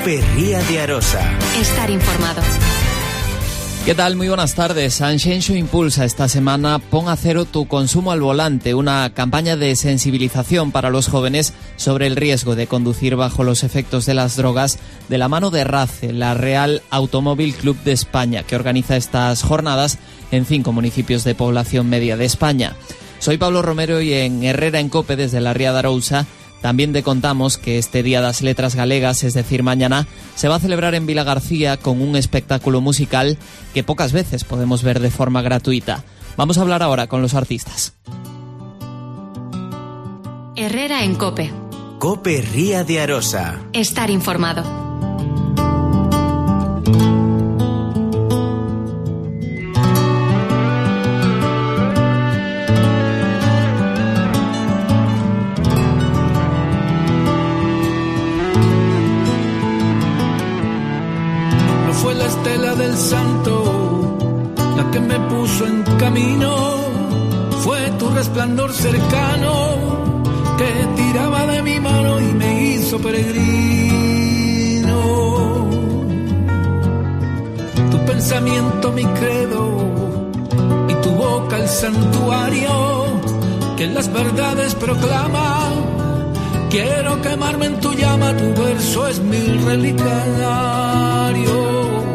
Cope Ría de Arosa. Estar informado. ¿Qué tal? Muy buenas tardes. Sanxenxo impulsa esta semana Pon a cero tu consumo al volante, una campaña de sensibilización para los jóvenes sobre el riesgo de conducir bajo los efectos de las drogas, de la mano de RACE, la Real Automóvil Club de España, que organiza estas jornadas en 5 municipios de población media de España. Soy Pablo Romero y en Herrera en Cope, desde la Ría de Arousa, también te contamos que este Día das Letras Galegas, es decir, mañana, se va a celebrar en Vilagarcía con un espectáculo musical que pocas veces podemos ver de forma gratuita. Vamos a hablar ahora con los artistas. Herrera en Cope. Cope Ría de Arosa. Estar informado. Fue la estela del santo la que me puso en camino, fue tu resplandor cercano que tiraba de mi mano y me hizo peregrino. Tu pensamiento mi credo y tu boca el santuario que las verdades proclama. Quiero quemarme en tu llama, tu verso es mi relicario.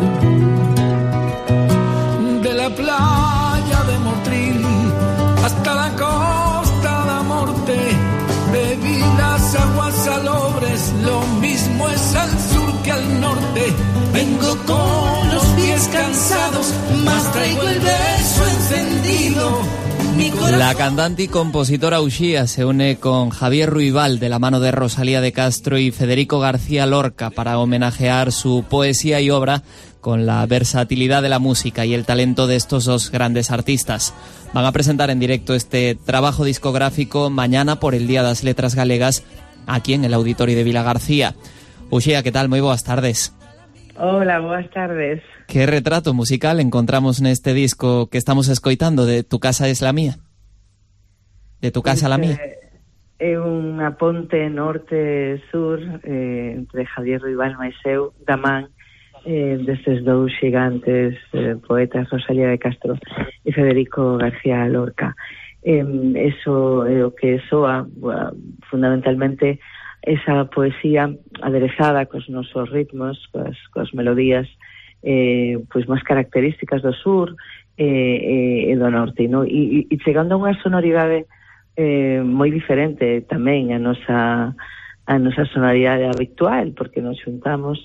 De la playa de Motril hasta la costa de Morte, bebí las aguas salobres, lo mismo es al sur que al norte. Vengo con los pies cansados, mas traigo el beso encendido. La cantante y compositora Uxía se une con Javier Ruibal de la mano de Rosalía de Castro y Federico García Lorca para homenajear su poesía y obra con la versatilidad de la música y el talento de estos dos grandes artistas. Van a presentar en directo este trabajo discográfico mañana por el Día das Letras Galegas aquí en el Auditorio de Vilagarcía. Uxía, ¿qué tal? Moi boas tardes. Hola, boas tardes. Que retrato musical encontramos neste disco que estamos escoitando, de Tu casa es la mía? De tu casa a la mía? É unha ponte norte-sur entre Javier Ruibal e eu, da man destes dous xigantes poetas, Rosalía de Castro e Federico García Lorca. Eso é o que soa fundamentalmente esa poesía aderezada cos nosos ritmos, coas melodías pois máis características do sur e do norte, no? E chegando a unha sonoridade moi diferente tamén a nosa sonoridade habitual, porque nos xuntamos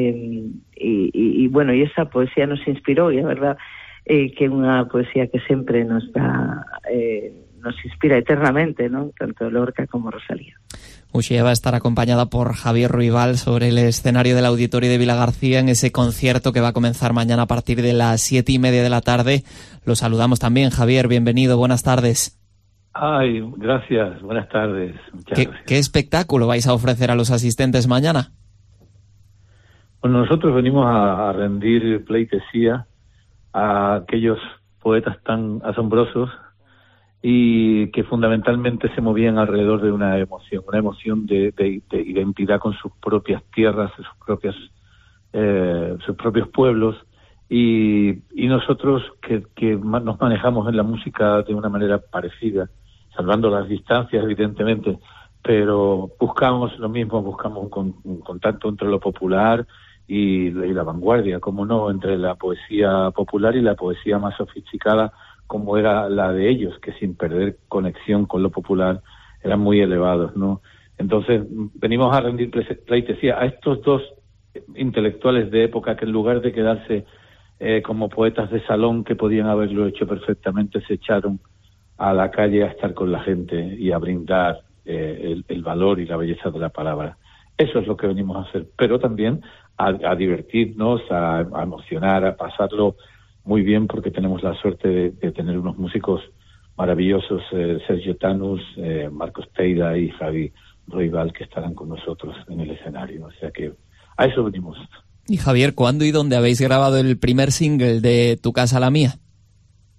e bueno, e esa poesía nos inspirou, e a verdad que é unha poesía que sempre nos inspira eternamente, ¿no? Tanto Lorca como Rosalía. Uxía va a estar acompañada por Javier Ruibal sobre el escenario del Auditorio de Vilagarcía en ese concierto que va a comenzar mañana a partir de las 7:30 de la tarde. Lo saludamos también, Javier, bienvenido, buenas tardes. Ay, gracias, buenas tardes. ¿Qué espectáculo vais a ofrecer a los asistentes mañana? Bueno, nosotros venimos a rendir pleitesía a aquellos poetas tan asombrosos y que fundamentalmente se movían alrededor de una emoción de identidad con sus propias tierras, sus propios pueblos, y nosotros que nos manejamos en la música de una manera parecida, salvando las distancias evidentemente, pero buscamos lo mismo, buscamos un contacto entre lo popular y la vanguardia, como no, entre la poesía popular y la poesía más sofisticada, como era la de ellos, que sin perder conexión con lo popular eran muy elevados, ¿no? Entonces venimos a rendir pleitesía a estos dos intelectuales de época que en lugar de quedarse como poetas de salón que podían haberlo hecho perfectamente, se echaron a la calle a estar con la gente y a brindar el valor y la belleza de la palabra. Eso es lo que venimos a hacer, pero también a divertirnos, a emocionar, a pasarlo muy bien, porque tenemos la suerte de tener unos músicos maravillosos, Sergio Tanús, Marcos Teida y Javi Ruibal, que estarán con nosotros en el escenario. O sea que a eso venimos. Y Javier, ¿cuándo y dónde habéis grabado el primer single de Tu casa a la mía?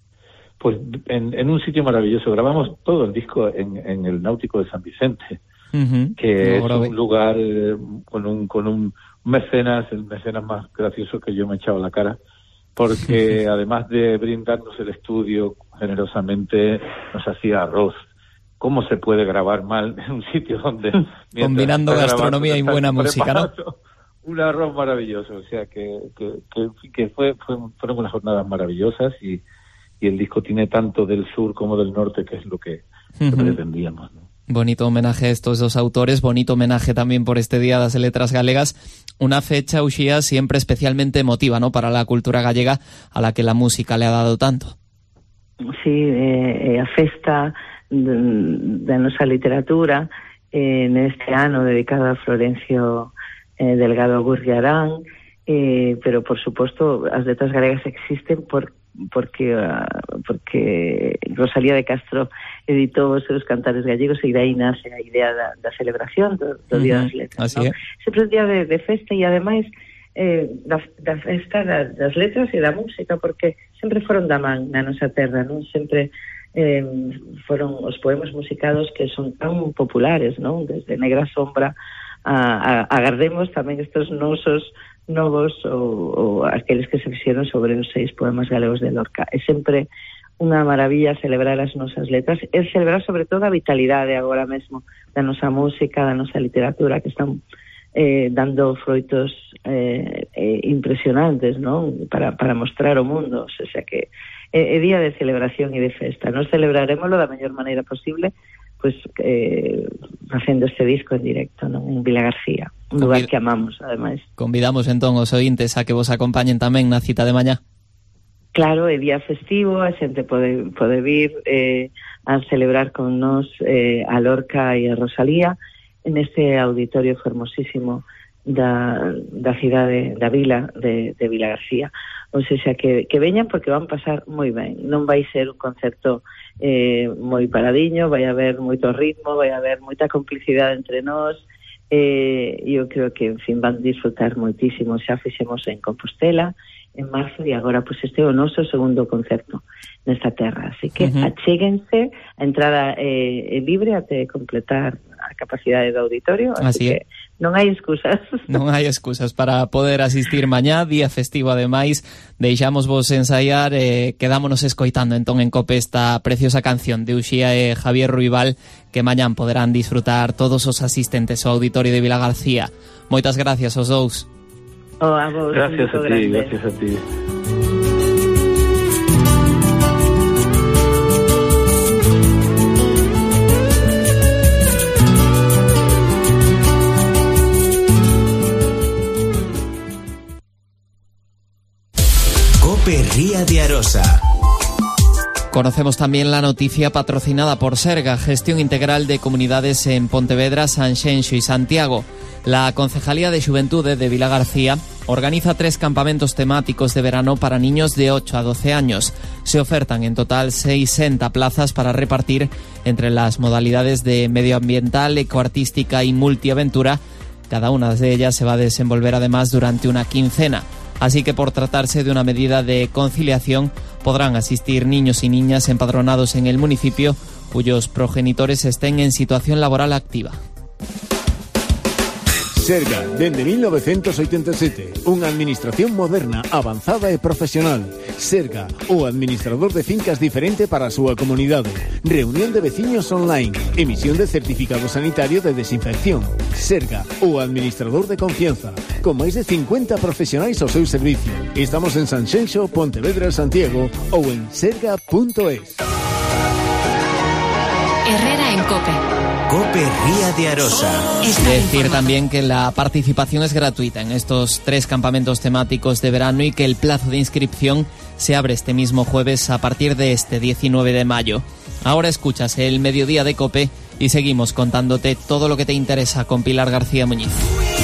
Pues en un sitio maravilloso. Grabamos todo el disco en el Náutico de San Vicente. que es un lugar con un mecenas, el mecenas más gracioso que yo me he echado a la cara, porque además de brindarnos el estudio generosamente, nos hacía arroz. ¿Cómo se puede grabar mal en un sitio donde... Combinando gastronomía y buena música, ¿no? Un arroz maravilloso, o sea que fueron unas jornadas maravillosas y el disco tiene tanto del sur como del norte, que es lo que pretendíamos, ¿no? Bonito homenaje a estos dos autores, bonito homenaje también por este Día das Letras Galegas, una fecha, Uxía, siempre especialmente emotiva, ¿no?, para la cultura gallega, a la que la música le ha dado tanto. Sí, a festa da nosa literatura neste ano dedicado a Florencio Delgado Gurriarán, pero por suposto as letras galegas existen porque Rosalía de Castro editou os seus cantares gallegos e daí nace a idea da celebración do Día das Letras, ¿no? Sempre un día de festa e ademais da festa das letras e da música, porque sempre foron da man na nosa terra, non? Sempre foron os poemas musicados que son tan populares, non? Desde Negra Sombra a agardemos tamén estes nosos novos ou aqueles que se fixeron sobre os 6 poemas galegos de Lorca. É sempre unha maravilla celebrar as nosas letras e celebrar sobre todo a vitalidade agora mesmo da nosa música, da nosa literatura, que están dando froitos impresionantes, non? Para mostrar ao mundo, o sea que é día de celebración e de festa. Nos celebraremoslo da mellor maneira posible, pois facendo este disco en directo, non? En Vila García, un lugar que amamos, ademais. Convidamos entón os ointes a que vos acompañen tamén na cita de mañá. Claro, é día festivo, a xente pode vir a celebrar con nos a Lorca e a Rosalía neste auditorio fermosísimo da cidade da vila de Vila García. Ou seja, que veñan porque van pasar moi ben. Non vai ser un concerto moi paradiño, vai haber moito ritmo, vai haber moita complicidade entre nós, eu creo que, en fin, van disfrutar moitísimo. Xa fixemos en Compostela en marzo e agora pois este é o noso segundo concerto nesta terra, así que achéguense, a entrada é libre até completar a capacidade do auditorio, así que non hai excusas. Non hai excusas para poder asistir mañá, día festivo ademais. Deixamos vos ensaiar, quedámonos escoitando entón en COPE esta preciosa canción de Uxía e Javier Ruibal, que mañán poderán disfrutar todos os asistentes ao auditorio de Vila García. Moitas gracias aos dous. A vos, gracias a ti, gracias a ti. COPE Ría de Arosa. Conocemos también la noticia patrocinada por Serga, Gestión Integral de Comunidades en Pontevedra, Sanxenxo y Santiago. La Concejalía de Xuventude de Vila García organiza 3 campamentos temáticos de verano para niños de 8 a 12 años. Se ofertan en total 60 plazas para repartir entre las modalidades de medioambiental, ecoartística y multiaventura. Cada una de ellas se va a desenvolver además durante una quincena. Así que por tratarse de una medida de conciliación, podrán asistir niños y niñas empadronados en el municipio cuyos progenitores estén en situación laboral activa. Serga, dende 1987, unha administración moderna, avanzada e profesional. Serga, o administrador de fincas diferente para a súa comunidade. Reunión de veciños online, emisión de certificado sanitario de desinfección. Serga, o administrador de confianza, con máis de 50 profesionais ao seu servicio. Estamos en Sanxenxo, Pontevedra, Santiago ou en serga.es. Herrera en COPE. COPE Ría de Arosa. Decir también que la participación es gratuita en estos 3 campamentos temáticos de verano y que el plazo de inscripción se abre este mismo jueves a partir de este 19 de mayo. Ahora escuchas el Mediodía de COPE y seguimos contándote todo lo que te interesa con Pilar García Muñiz.